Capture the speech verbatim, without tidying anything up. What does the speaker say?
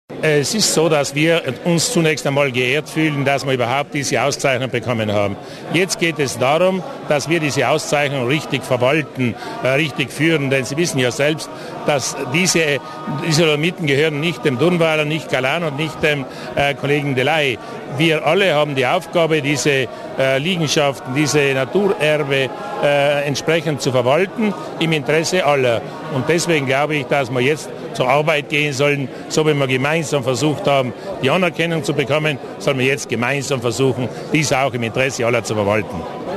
Es ist so, dass wir uns zunächst einmal geehrt fühlen, dass wir überhaupt diese Auszeichnung bekommen haben. Jetzt geht es darum, dass wir diese Auszeichnung richtig verwalten, äh, richtig führen, denn Sie wissen ja selbst, dass diese, diese Dolomiten gehören nicht dem Durnwalder, nicht Galan und nicht dem äh, Kollegen Delay. Wir alle haben die Aufgabe, diese äh, Liegenschaften, diese Naturerbe äh, entsprechend zu verwalten, im Interesse aller. Und deswegen glaube ich, dass wir jetzt zur Arbeit gehen sollen, so wie wir gemeinsam versucht haben, die Anerkennung zu bekommen, sollen wir jetzt gemeinsam versuchen, dies auch im Interesse aller zu verwalten.